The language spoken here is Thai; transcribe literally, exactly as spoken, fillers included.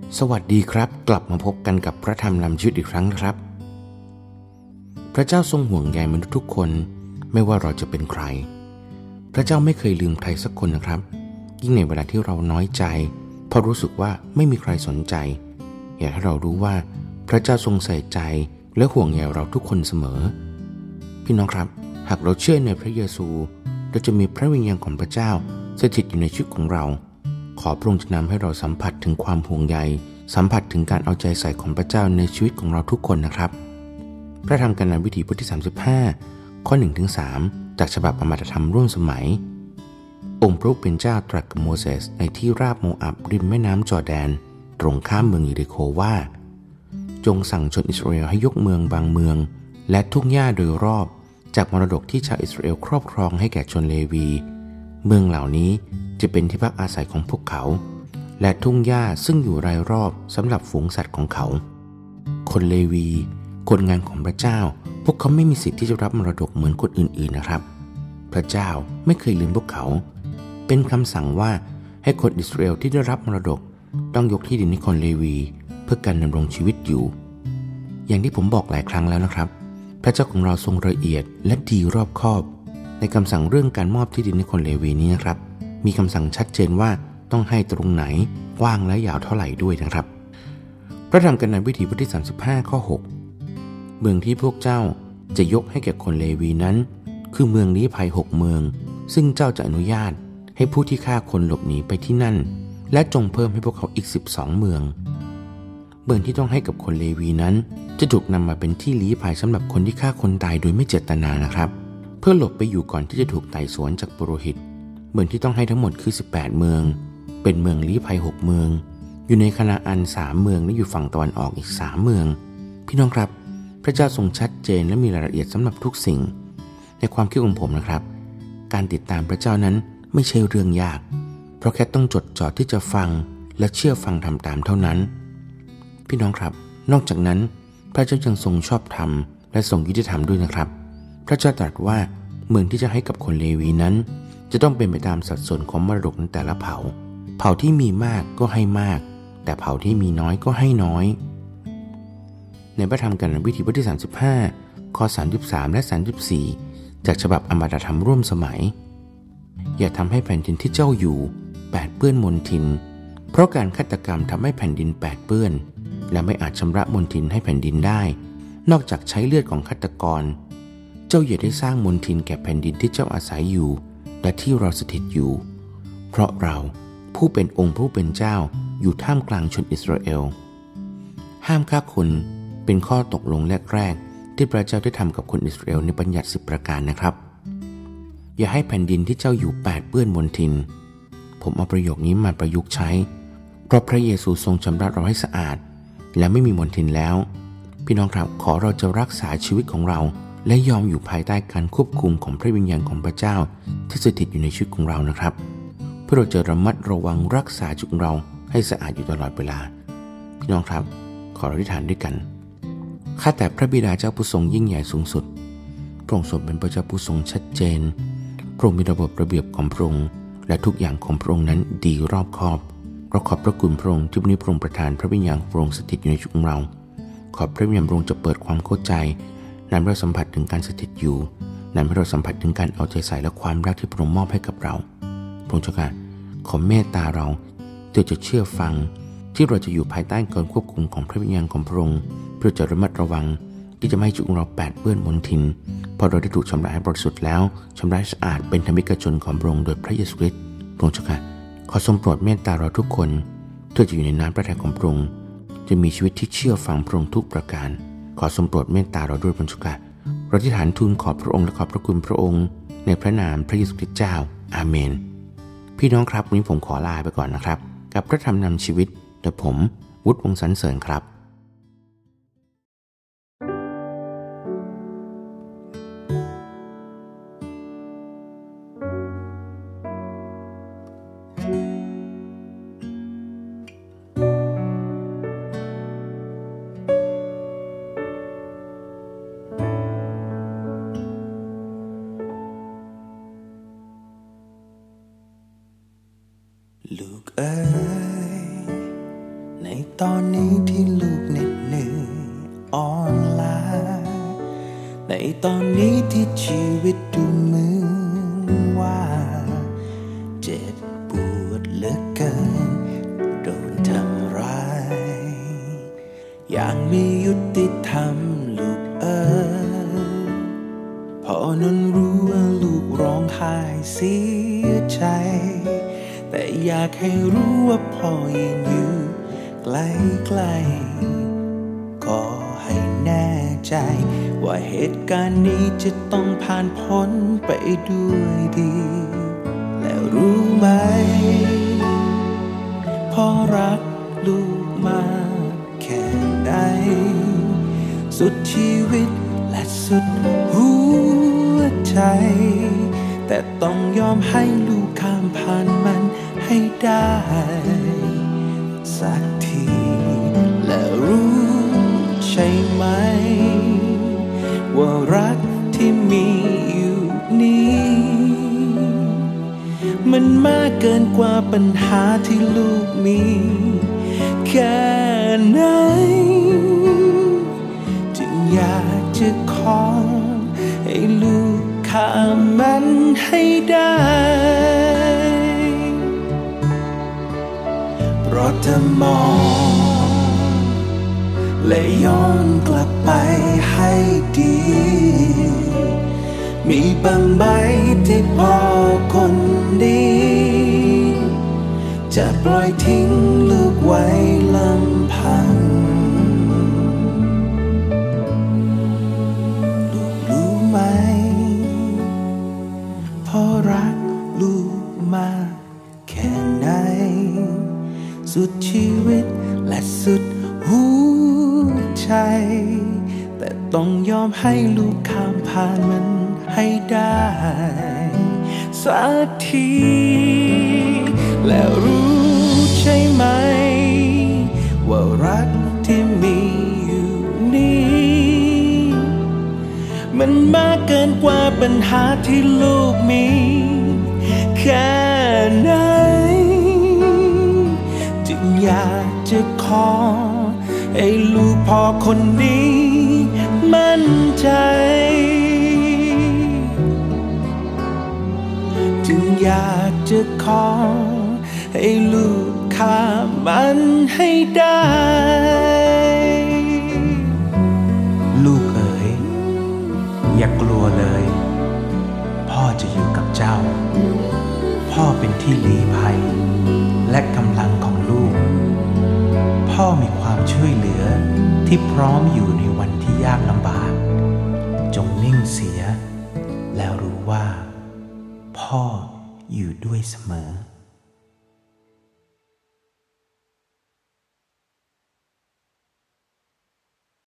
สวัสดีครับกลับมาพบกันกับพระธรรมนำชีวิตอีกครั้งนะครับพระเจ้าทรงห่วงใยมนุษย์ทุกคนไม่ว่าเราจะเป็นใครพระเจ้าไม่เคยลืมใครสักคนนะครับยิ่งในเวลาที่เราน้อยใจเพราะรู้สึกว่าไม่มีใครสนใจอยากให้เรารู้ว่าพระเจ้าทรงใส่ใจและห่วงใยเราทุกคนเสมอพี่น้องครับหากเราเชื่อในพระเยซูเราจะมีพระวิญญาณของพระเจ้าสถิตอยู่ในชีวิตของเราขอพระองค์จะนำให้เราสัมผัสถึงความห่วงใยสัมผัสถึงการเอาใจใส่ของพระเจ้าในชีวิตของเราทุกคนนะครับพระธรรมกาลวิถีบทที่สามสิบห้าข้อ หนึ่งถึงสาม จากฉบับอมตะธรรมร่วมสมัยองค์พระผู้เป็นเจ้าตรัสกับโมเสสในที่ราบโมอับริมแม่น้ำจอร์แดนตรงข้ามเมืองเยริโคว่าจงสั่งชนอิสราเอลให้ยกเมืองบางเมืองและทุ่งหญ้าโดยรอบจากมรดกที่ชาวอิสราเอลครอบครองให้แก่ชนเลวีเมืองเหล่านี้จะเป็นที่พักอาศัยของพวกเขาและทุ่งหญ้าซึ่งอยู่รายรอบสำหรับฝูงสัตว์ของเขาคนเลวีคนงานของพระเจ้าพวกเขาไม่มีสิทธิ์ที่จะรับมรดกเหมือนคนอื่นๆนะครับพระเจ้าไม่เคยลืมพวกเขาเป็นคำสั่งว่าให้คนอิสราเอลที่ได้รับมรดกต้องยกที่ดินให้คนเลวีเพื่อการดำรงชีวิตอยู่อย่างที่ผมบอกหลายครั้งแล้วนะครับพระเจ้าของเราทรงละเอียดและดีรอบคอบในคำสั่งเรื่องการมอบที่ดินให้คนเลวีนี้นะครับมีคำสั่งชัดเจนว่าต้องให้ตรงไหนกว้างและยาวเท่าไหร่ด้วยนะครับพระธรรมกาลวิถีบทที่สามสิบห้าข้อหกเมืองที่พวกเจ้าจะยกให้แก่คนเลวีนั้นคือเมืองลี้ภัยหกเมืองซึ่งเจ้าจะอนุญาตให้ผู้ที่ฆ่าคนหลบหนีไปที่นั่นและจงเพิ่มให้พวกเขาอีกสิบสองเมืองเมืองที่ต้องให้กับคนเลวีนั้นจะถูกนำมาเป็นที่ลี้ภัยสำหรับคนที่ฆ่าคนตายโดยไม่เจตนานะครับเพื่อหลบไปอยู่ก่อนที่จะถูกไต่สวนจากปุโรหิตเมืองที่ต้องให้ทั้งหมดคือสิบแปดเมืองเป็นเมืองลี้ภัยหกเมืองอยู่ในคณาอันสามเมืองและอยู่ฝั่งตะวันออกอีกสามเมืองพี่น้องครับพระเจ้าทรงชัดเจนและมีรายละเอียดสำหรับทุกสิ่งในความคิดของผมนะครับการติดตามพระเจ้านั้นไม่ใช่เรื่องยากเพราะแค่ต้องจดจ่อที่จะฟังและเชื่อฟังทำตามเท่านั้นพี่น้องครับนอกจากนั้นพระเจ้ายังทรงชอบธรรมและทรงยุติธรรมด้วยนะครับพระเจ้าตรัสว่าเมืองที่จะให้กับคนเลวีนั้นจะต้องเป็นไปตามสัดส่วนของมรดกในแต่ละเผ่าเผ่าที่มีมากก็ให้มากแต่เผ่าที่มีน้อยก็ให้น้อยในพระธรรมกาลวิถีบทที่สามสิบห้าข้อสามสิบสามและสามสิบสี่จากฉบับอมตะธรรมร่วมสมัยอย่าทำให้แผ่นดินที่เจ้าอยู่แปดเปื้อนมลทินเพราะการฆาตกรรมทำให้แผ่นดินแปดเปื้อนและไม่อาจชำระมลทินให้แผ่นดินได้นอกจากใช้เลือดของฆาตกรเจ้าอย่าได้สร้างมลทินแก่แผ่นดินที่เจ้าอาศัยอยู่และที่เราสถิตอยู่เพราะเราผู้เป็นองค์ผู้เป็นเจ้าอยู่ท่ามกลางชนอิสราเอลห้ามฆ่าคนเป็นข้อตกลงแรกๆที่พระเจ้าได้ทำกับคนอิสราเอลในบัญญัติสิบประการนะครับอย่าให้แผ่นดินที่เจ้าอยู่แปดเปื้อนมลทินผมเอาประโยคนี้มาประยุกต์ใช้เพราะพระเยซูทรงชำระเราให้สะอาดและไม่มีมลทินแล้วพี่น้องครับขอเราจะรักษาชีวิตของเราและยอมอยู่ภายใต้การควบคุมของพระวิญญาณของพระเจ้าที่สถิตอยู่ในชีวิตของเรานะครับเพื่อเราจะระมัดระวังรักษาชีวิตของเราให้สะอาดอยู่ตลอดเวลาพี่น้องครับขอเราอธิษฐานด้วยกันข้าแต่พระบิดาเจ้าผู้ทรงยิ่งใหญ่สูงสุดพระองค์ทรงเป็นพระเจ้าผู้ทรงชัดเจนพระองค์มีระบบระเบียบของพระองค์และทุกอย่างของพระองค์นั้นดีรอบคอบเราขอบพระคุณพระองค์ที่วันนี้พระองค์ประทานพระวิญญาณของพระองค์สถิตอยู่ในชีวิตของเราขอพระวิญญาณพระองค์จะเปิดความเข้าใจนำเราสัมผัสถึงการสถิตอยู่นำให้เราสัมผัสถึงการเอาใจใส่และความรักที่พระองค์มอบให้กับเราพระองค์เจ้าค่ะขอเมตตาเราที่จะเชื่อฟังที่เราจะอยู่ภายใต้การควบคุมของพระวิญญาณของพระองค์เพื่อจะระมัดระวังที่จะไม่ให้ชีวิตของเราแปดเปื้อนมลทินพอเราได้ถูกชำระให้บริสุทธิ์แล้วชำระสะอาดเป็นธรรมิกชนของพระองค์โดยพระเยซูคริสต์พระองค์เจ้าค่ะขอทรงโปรดเมตตาเราทุกคนเพื่อจะอยู่ในน้ำพระทัยของพระองค์จะมีชีวิตที่เชื่อฟังพระองค์ทุกประการขอทรงโปรดเมตตาเราด้วยพระเจ้าค่ะเราอธิษฐานทูลขอบพระองค์และขอบพระคุณพระองค์ในพระนามพระเยซูคริสต์เจ้าอาเมนพี่น้องครับวันนี้ผมขอลาไปก่อนนะครับกับพระธรรมนำชีวิตโดยผมวุฒิวงศ์สรรเสริญครับ ลูกเอ๋ยในตอนนี้ที่ลูกเหน็ดเหนื่อยอ่อนล้าในตอนนี้ที่ชีวิตดูเหมือนว่าเจ็บปวดเหลือเกินโดนทำร้ายอย่างไม่ยุติธรรมลูกเอ๋ยพ่อนั้นรู้ว่าลูกร้องไห้เสียใจแต่อยากให้รู้ว่าพ่อยืนอยู่ใกล้ๆขอให้แน่ใจว่าเหตุการณ์นี้จะต้องผ่านพ้นไปด้วยดีแล้วรู้ไหมพ่อรักลูกมากแค่ไหนสุดชีวิตและสุดหัวใจแต่ต้องยอมให้ลูกข้ามผ่านมันให้ได้สักทีแล้วรู้ใช่ไหมว่ารักที่มีอยู่นี้มันมากเกินกว่าปัญหาที่ลูกมีแค่ไหนจึงอยากจะขอให้ลูกข้ามมันให้ได้เพราะเธอมองและย้อนกลับไปให้ดีมีบางใบที่พ่อคนนี้จะปล่อยทิ้งลูกไว้ลำพังลูกรู้ไหมพ่อรักลูกมากแค่ไหนสุดชีวิตและสุดหัวใจแต่ต้องยอมให้ลูกข้ามผ่านมันให้ได้สักทีแล้วรู้ใช่ไหมว่ารักที่มีอยู่นี้มันมากเกินกว่าปัญหาที่ลูกมีแค่ไหนจึงอยากจะขอให้ลูกพ่อคนนี้มั่นใจจึงอยากจะขอให้ลูกข้ามมันให้ได้ลูกเอ๋ยอย่ากลัวเลยพ่อจะอยู่กับเจ้าพ่อเป็นที่ลี้ภัยและกำลังของลูกพ่อมีความช่วยเหลือที่พร้อมอยู่ในวันที่ยากลำบากจงนิ่งเสียแล้วรู้ว่าพ่ออยู่ด้วยเสมอ